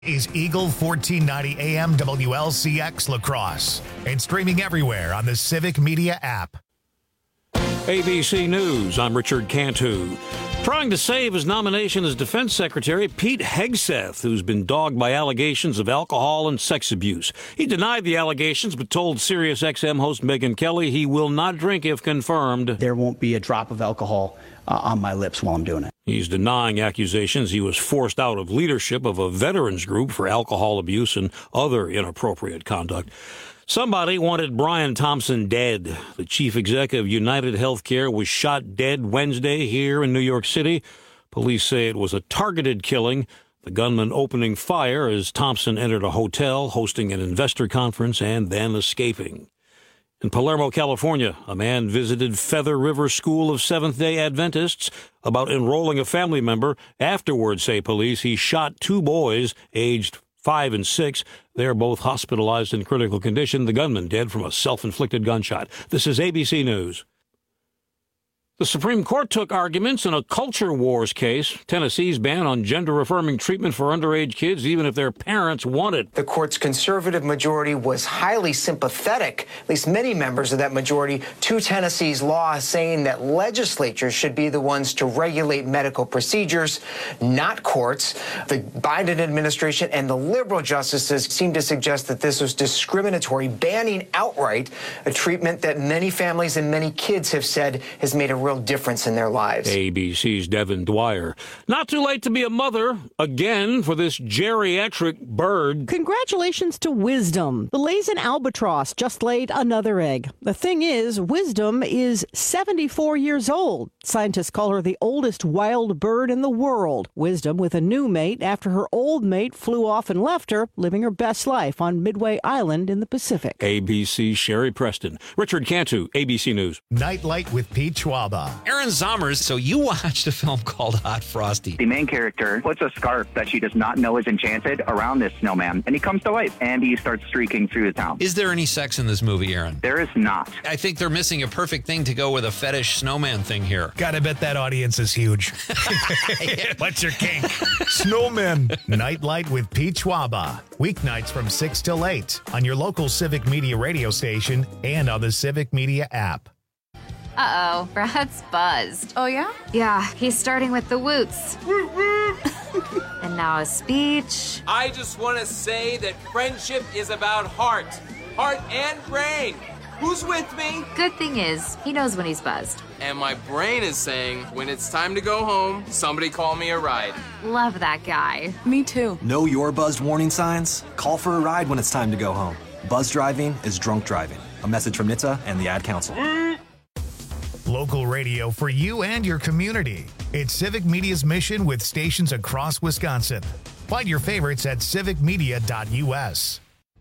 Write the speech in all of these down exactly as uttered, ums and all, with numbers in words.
Is Eagle fourteen ninety A M W L C X La Crosse and streaming everywhere on the Civic Media app. A B C News, I'm Richard Cantu. Trying to save his nomination as Defense Secretary, Pete Hegseth, who's been dogged by allegations of alcohol and sex abuse. He denied the allegations, but told Sirius X M host Megyn Kelly he will not drink if confirmed. There won't be a drop of alcohol uh, on my lips while I'm doing it. He's denying accusations he was forced out of leadership of a veterans group for alcohol abuse and other inappropriate conduct. Somebody wanted Brian Thompson dead. The chief executive of United Healthcare was shot dead Wednesday here in New York City. Police say it was a targeted killing. The gunman opening fire as Thompson entered a hotel, hosting an investor conference, and then escaping. In Palermo, California, a man visited Feather River School of Seventh-day Adventists about enrolling a family member. Afterwards, say police, he shot two boys aged five and six. They're both hospitalized in critical condition. The gunman dead from a self-inflicted gunshot. This is A B C News. The Supreme Court took arguments in a culture wars case, Tennessee's ban on gender-affirming treatment for underage kids, even if their parents want it. The court's conservative majority was highly sympathetic, at least many members of that majority, to Tennessee's law, saying that legislatures should be the ones to regulate medical procedures, not courts. The Biden administration and the liberal justices seem to suggest that this was discriminatory, banning outright a treatment that many families and many kids have said has made a real difference in their lives. A B C's Devin Dwyer. Not too late to be a mother again for this geriatric bird. Congratulations to Wisdom. The Laysan albatross just laid another egg. The thing is, Wisdom is seventy-four years old. Scientists call her the oldest wild bird in the world. Wisdom with a new mate after her old mate flew off and left her, living her best life on Midway Island in the Pacific. A B C's Sherry Preston. Richard Cantu, A B C News. Nightlight with Pete Schwaba. Aaron Zommers, so you watched a film called Hot Frosty. The main character puts a scarf that she does not know is enchanted around this snowman, and he comes to life, and he starts streaking through the town. Is there any sex in this movie, Aaron? There is not. I think they're missing a perfect thing to go with a fetish snowman thing here. Gotta bet that audience is huge. What's your kink? Snowmen. Nightlight with Pete Schwaba. Weeknights from six till eight on your local Civic Media radio station and on the Civic Media app. Uh-oh, Brad's buzzed. Oh, yeah? Yeah, he's starting with the woots. And now a speech. I just want to say that friendship is about heart. Heart and brain. Who's with me? Good thing is, he knows when he's buzzed. And my brain is saying, when it's time to go home, somebody call me a ride. Love that guy. Me too. Know your buzzed warning signs? Call for a ride when it's time to go home. Buzz driving is drunk driving. A message from N H T S A and the Ad Council. Local radio for you and your community. It's Civic Media's mission with stations across Wisconsin. Find your favorites at civic media dot u s.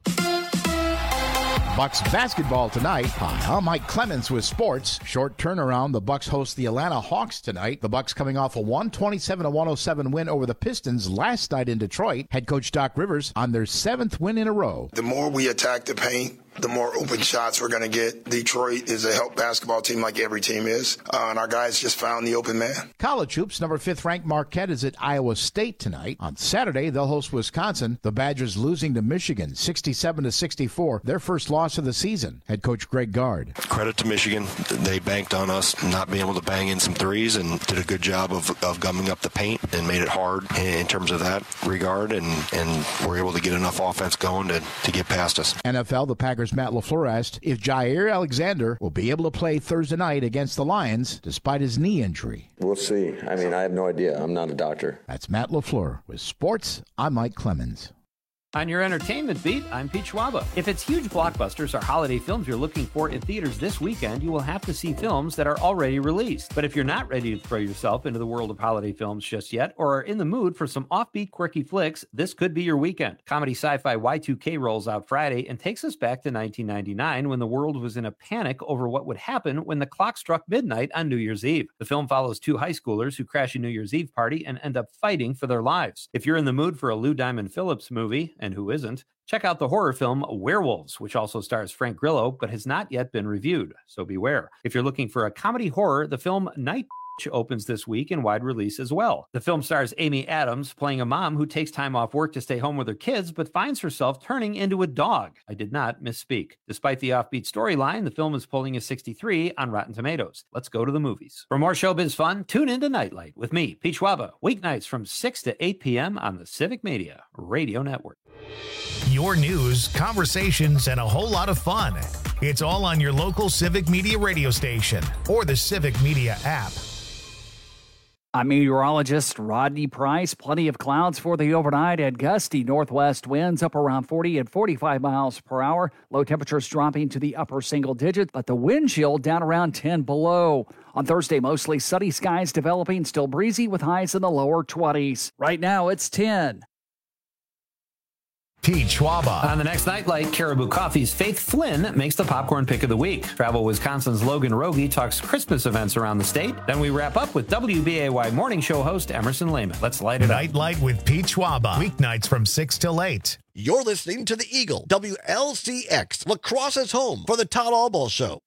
Bucks basketball tonight. Hi, I'm Mike Clemens with sports. Short turnaround. The Bucks host the Atlanta Hawks tonight. The Bucks coming off a one twenty-seven to one oh seven win over the Pistons last night in Detroit. Head coach Doc Rivers on their seventh win in a row. The more we attack the paint, the more open shots we're going to get. Detroit is a help basketball team like every team is, uh, and our guys just found the open man. College hoops, number fifth ranked Marquette is at Iowa State tonight. On Saturday, they'll host Wisconsin. The Badgers losing to Michigan, sixty-seven to sixty-four, their first loss of the season. Head coach Greg Gard. Credit to Michigan. They banked on us not being able to bang in some threes and did a good job of, of gumming up the paint and made it hard in terms of that regard, and, and were able to get enough offense going to, to get past us. N F L, the Packers' Matt LaFleur asked if Jair Alexander will be able to play Thursday night against the Lions despite his knee injury. We'll see. I mean, I have no idea. I'm not a doctor. That's Matt LaFleur. With sports, I'm Mike Clemens. On your entertainment beat, I'm Pete Schwaba. If it's huge blockbusters or holiday films you're looking for in theaters this weekend, you will have to see films that are already released. But if you're not ready to throw yourself into the world of holiday films just yet, or are in the mood for some offbeat, quirky flicks, this could be your weekend. Comedy sci-fi Y two K rolls out Friday and takes us back to nineteen ninety-nine when the world was in a panic over what would happen when the clock struck midnight on New Year's Eve. The film follows two high schoolers who crash a New Year's Eve party and end up fighting for their lives. If you're in the mood for a Lou Diamond Phillips movie, and who isn't, check out the horror film Werewolves, which also stars Frank Grillo, but has not yet been reviewed, so beware. If you're looking for a comedy horror, the film Night opens this week in wide release as well. The film stars Amy Adams playing a mom who takes time off work to stay home with her kids, but finds herself turning into a dog. I did not misspeak. Despite the offbeat storyline, the film is polling a sixty-three on Rotten Tomatoes. Let's go to the movies. For more showbiz fun, tune into Nightlight with me, Pete Schwaba, weeknights from six to eight p.m. on the Civic Media Radio Network. Your news, conversations, and a whole lot of fun. It's all on your local Civic Media radio station or the Civic Media app. I'm meteorologist Rodney Price. Plenty of clouds for the overnight and gusty northwest winds up around forty and forty-five miles per hour. Low temperatures dropping to the upper single digits, but the wind chill down around ten below. On Thursday, mostly sunny skies developing, still breezy with highs in the lower twenties. Right now, it's ten. Pete Schwaba. On the next Nightlight, Caribou Coffee's Faith Flynn makes the popcorn pick of the week. Travel Wisconsin's Logan Rogie talks Christmas events around the state. Then we wrap up with W B A Y morning show host Emerson Lehman. Let's light it Nightlight up. Nightlight with Pete Schwaba. Weeknights from six till eight. You're listening to the Eagle, W L C X, Lacrosse's home for the Todd Albaugh Show.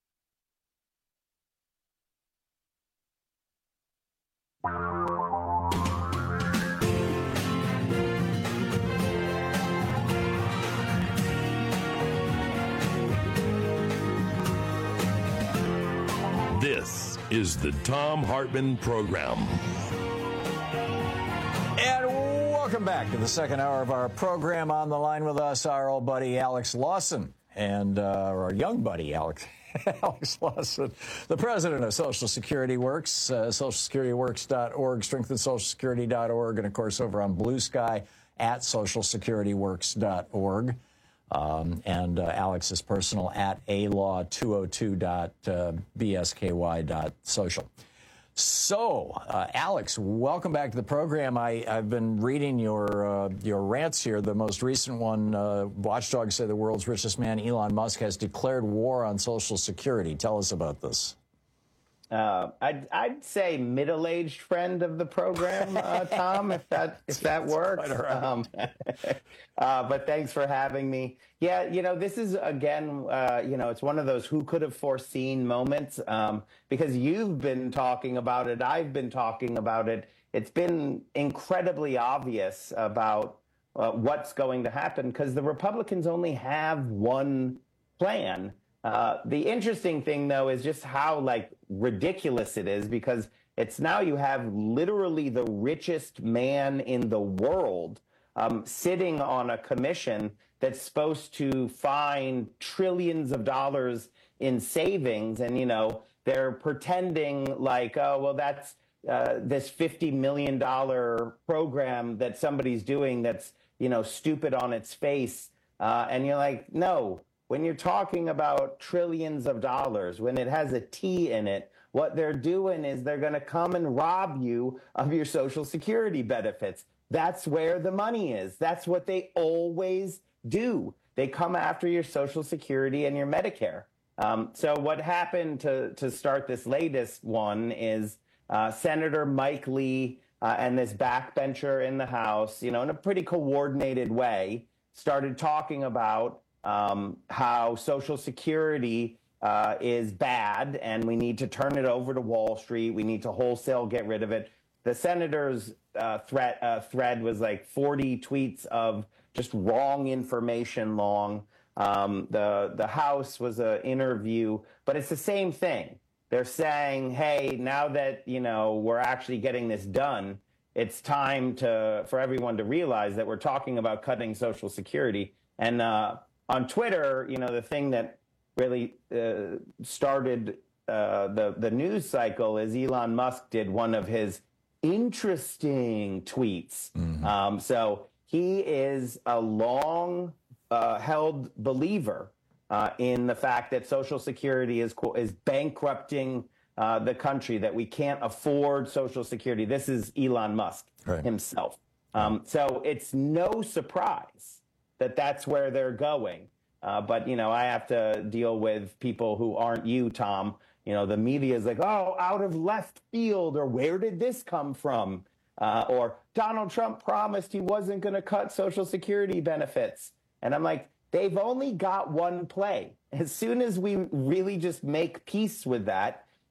This is the Thom Hartmann Program. And welcome back to the second hour of our program. On the line with us, our old buddy Alex Lawson, and uh, our young buddy Alex Alex Lawson, the president of Social Security Works, uh, social security works dot org, strengthen social security dot org, and of course over on Blue Sky at social security works dot org. Um, and uh, Alex's personal at a law two oh two dot b s k y dot social. So, uh, Alex, welcome back to the program. I, I've been reading your uh, your rants here. The most recent one, uh, watchdogs say the world's richest man, Elon Musk, has declared war on Social Security. Tell us about this. Uh, I'd, I'd say middle-aged friend of the program, uh, Tom, if that if that works. Um, uh, but thanks for having me. Yeah, you know, this is, again, uh, you know, it's one of those who could have foreseen moments um, because you've been talking about it. I've been talking about it. It's been incredibly obvious about uh, what's going to happen because the Republicans only have one plan. Uh, the interesting thing, though, is just how, like, ridiculous it is because it's now you have literally the richest man in the world um, sitting on a commission that's supposed to find trillions of dollars in savings. And, you know, they're pretending like, oh, well, that's uh, this fifty million dollars program that somebody's doing that's, you know, stupid on its face. Uh, and you're like, no. When you're talking about trillions of dollars, when it has a T in it, what they're doing is they're going to come and rob you of your Social Security benefits. That's where the money is. That's what they always do. They come after your Social Security and your Medicare. Um, so what happened to, to start this latest one is uh, Senator Mike Lee uh, and this backbencher in the House, you know, in a pretty coordinated way, started talking about Um, how Social Security uh, is bad and we need to turn it over to Wall Street. We need to wholesale get rid of it. The senator's uh, threat uh, thread was like forty tweets of just wrong information long. Um, the the House was an interview, but it's the same thing. They're saying, hey, now that you know we're actually getting this done, it's time to for everyone to realize that we're talking about cutting Social Security. And uh, on Twitter, you know, the thing that really uh, started uh, the, the news cycle is Elon Musk did one of his interesting tweets. Mm-hmm. Um, so he is a long uh, held believer uh, in the fact that Social Security is, is bankrupting uh, the country, that we can't afford Social Security. This is Elon Musk right. himself. Um, so it's no surprise that that's where they're going. Uh, but, you know, I have to deal with people who aren't you, Tom. You know, the media is like, oh, out of left field, or where did this come from? Uh, or Donald Trump promised he wasn't going to cut Social Security benefits. And I'm like, they've only got one play. As soon as we really just make peace with that,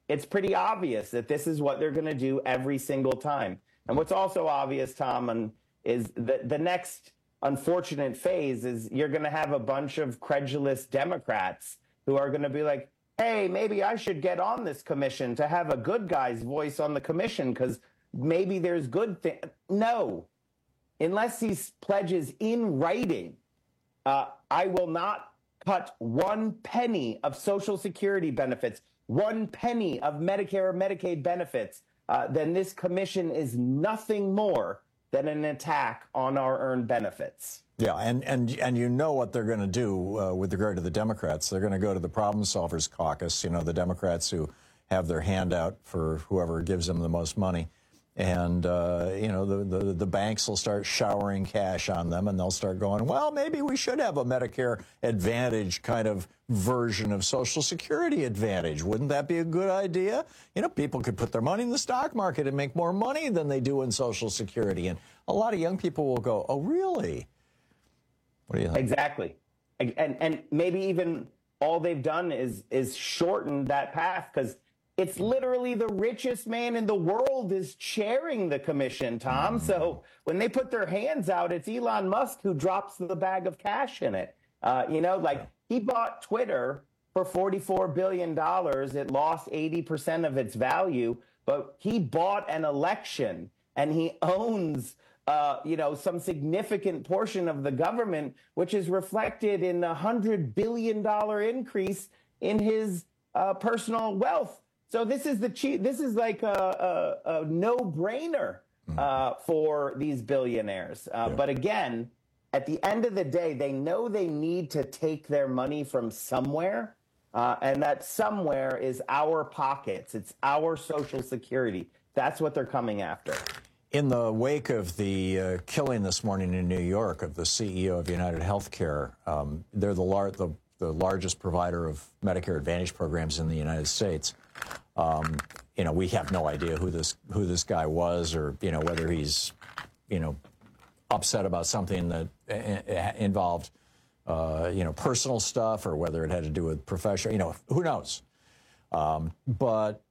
it's pretty obvious that this is what they're going to do every single time. And what's also obvious, Tom, and is that the next unfortunate phase is you're going to have a bunch of credulous Democrats who are going to be like, hey, maybe I should get on this commission to have a good guy's voice on the commission because maybe there's good things. No, unless he pledges in writing, uh, I will not cut one penny of Social Security benefits, one penny of Medicare or Medicaid benefits, uh, then this commission is nothing more than an attack on our earned benefits. Yeah, and, and, and you know what they're going to do uh, with regard to the Democrats. They're going to go to the Problem Solvers Caucus, you know, the Democrats who have their hand out for whoever gives them the most money. And, uh, you know, the, the, the banks will start showering cash on them, and they'll start going, well, maybe we should have a Medicare Advantage kind of version of Social Security Advantage. Wouldn't that be a good idea? You know, people could put their money in the stock market and make more money than they do in Social Security. And a lot of young people will go, oh, really? What do you think? Exactly. And, and maybe even all they've done is, is shorten that path because it's literally the richest man in the world is chairing the commission, Tom. So when they put their hands out, it's Elon Musk who drops the bag of cash in it. Uh, you know, like he bought Twitter for forty-four billion dollars. It lost eighty percent of its value, but he bought an election and he owns, uh, you know, some significant portion of the government, which is reflected in a one hundred billion dollars increase in his uh, personal wealth. So this is the cheap, this is like a, a, a no-brainer uh, for these billionaires. Uh, yeah. But again, at the end of the day, they know they need to take their money from somewhere, uh, and that somewhere is our pockets. It's our Social Security. That's what they're coming after. In the wake of the uh, killing this morning in New York of the C E O of United Healthcare, um, they're the, lar- the, the largest provider of Medicare Advantage programs in the United States. Um, you know, we have no idea who this who this guy was, or you know whether he's, you know, upset about something that uh, involved, uh, you know, personal stuff, or whether it had to do with professional. You know, who knows? Um, but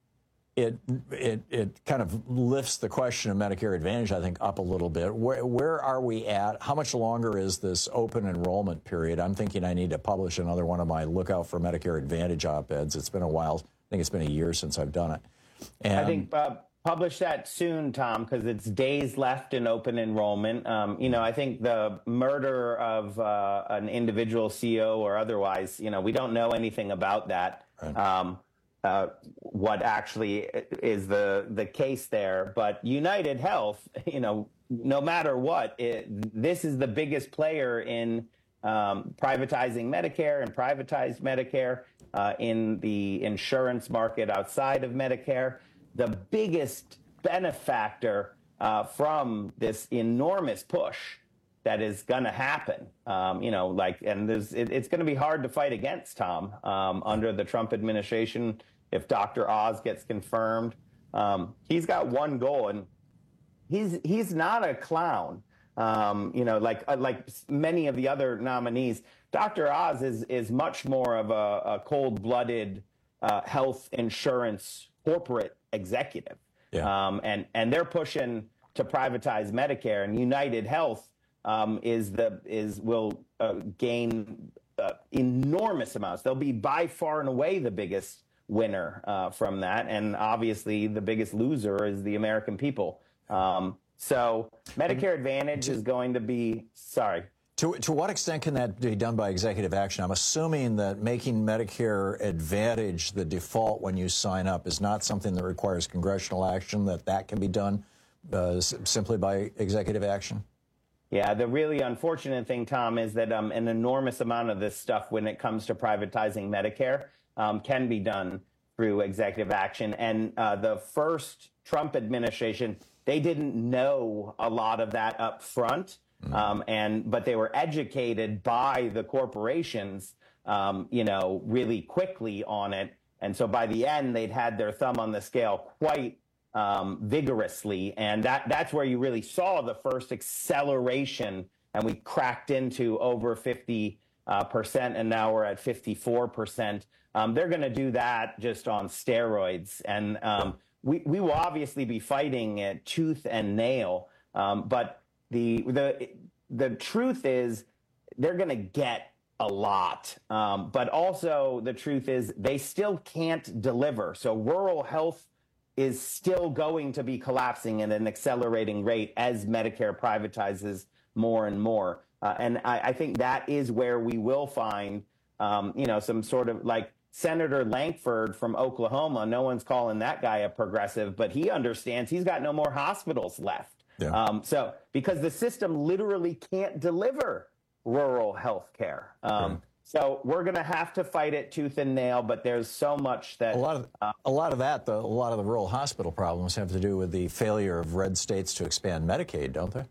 it it it kind of lifts the question of Medicare Advantage, I think, up a little bit. Where where are we at? How much longer is this open enrollment period? I'm thinking I need to publish another one of my Look Out for Medicare Advantage op-eds. It's been a while. I think it's been a year since I've done it. And I think uh, publish that soon, Tom, because it's days left in open enrollment. Um, you know, I think the murder of uh, an individual C E O or otherwise, you know, we don't know anything about that. Right. Um, uh, what actually is the the case there? But United Health, you know, no matter what, it, this is the biggest player in um, privatizing Medicare and privatized Medicare. Uh, in the insurance market outside of Medicare, the biggest benefactor uh, from this enormous push that is going to happen. Um, you know, like, and there's, it, it's going to be hard to fight against, Tom, um, under the Trump administration. If Doctor Oz gets confirmed, um, he's got one goal, and he's he's not a clown. Um, you know, like uh, like many of the other nominees. Doctor Oz is is much more of a, a cold-blooded uh, health insurance corporate executive, yeah. um, and and they're pushing to privatize Medicare. And United Health um, is the is will uh, gain uh, enormous amounts. They'll be by far and away the biggest winner uh, from that, and obviously the biggest loser is the American people. Um, so Medicare Advantage is going to be sorry. To, to what extent can that be done by executive action? I'm assuming that making Medicare Advantage the default when you sign up is not something that requires congressional action, that that can be done uh, simply by executive action? Yeah, the really unfortunate thing, Tom, is that um, an enormous amount of this stuff when it comes to privatizing Medicare um, can be done through executive action. And uh, the first Trump administration, they didn't know a lot of that up front. Um, and but they were educated by the corporations, um, you know, really quickly on it. And so by the end, they'd had their thumb on the scale quite um, vigorously. And that that's where you really saw the first acceleration. And we cracked into over fifty uh, percent, and now we're at fifty-four percent. Um, they're going to do that just on steroids. And um, we, we will obviously be fighting it tooth and nail. Um, but the, the, the truth is they're going to get a lot. Um, but also the truth is they still can't deliver. So rural health is still going to be collapsing at an accelerating rate as Medicare privatizes more and more. Uh, and I, I think that is where we will find, um, you know, some sort of like Senator Lankford from Oklahoma. No one's calling that guy a progressive, but he understands he's got no more hospitals left. Yeah. Um, so because the system literally can't deliver rural health care. Um, right. So we're going to have to fight it tooth and nail, but there's so much that a lot of uh, a lot of that, the, a lot of the rural hospital problems have to do with the failure of red states to expand Medicaid, don't they?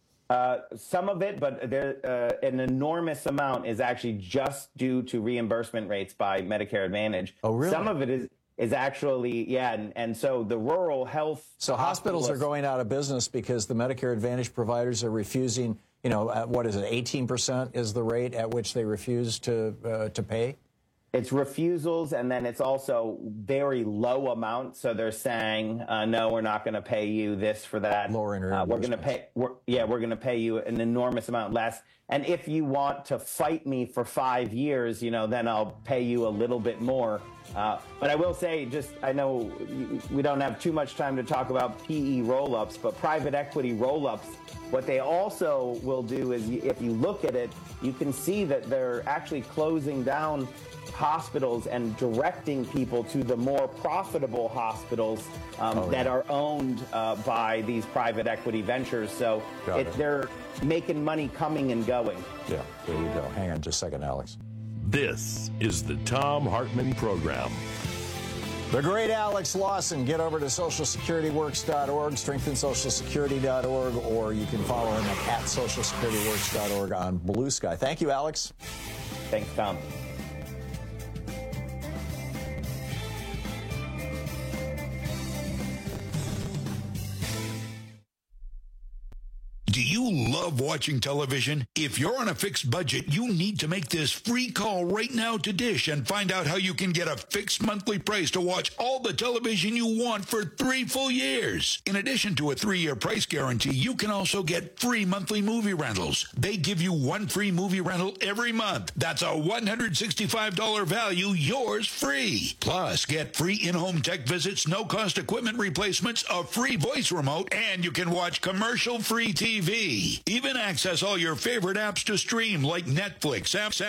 Uh, some of it, but there, uh, an enormous amount is actually just due to reimbursement rates by Medicare Advantage. Oh, really? Some of it is is actually, yeah, and, and so the rural health... So hospitals are going out of business because the Medicare Advantage providers are refusing, you know, at, what is it, eighteen percent is the rate at which they refuse to uh, to pay? It's refusals, and then it's also very low amounts. So they're saying, uh, no, we're not going to pay you this for that. Lowering uh, we're going to pay, we're, yeah, we're going to pay you an enormous amount less. And if you want to fight me for five years, you know, then I'll pay you a little bit more. Uh, but I will say, just I know we don't have too much time to talk about P E roll-ups, but private equity roll-ups, what they also will do is, if you look at it, you can see that they're actually closing down hospitals and directing people to the more profitable hospitals um, oh, that yeah. are owned uh, by these private equity ventures. So Got it, it. they're making money coming and going. Yeah, there you go. Hang on just a second, Alex. This is the Thom Hartmann Program. The great Alex Lawson. Get over to social security works dot org, strengthen social security dot org, or you can follow him at social security works dot org on Blue Sky. Thank you, Alex. Thanks, Tom. Do you love watching television? If you're on a fixed budget, you need to make this free call right now to Dish and find out how you can get a fixed monthly price to watch all the television you want for three full years. In addition to a three-year price guarantee, you can also get free monthly movie rentals. They give you one free movie rental every month. That's a one hundred sixty-five dollars value, yours free. Plus, get free in-home tech visits, no-cost equipment replacements, a free voice remote, and you can watch commercial-free T V. Even access all your favorite apps to stream like Netflix, apps,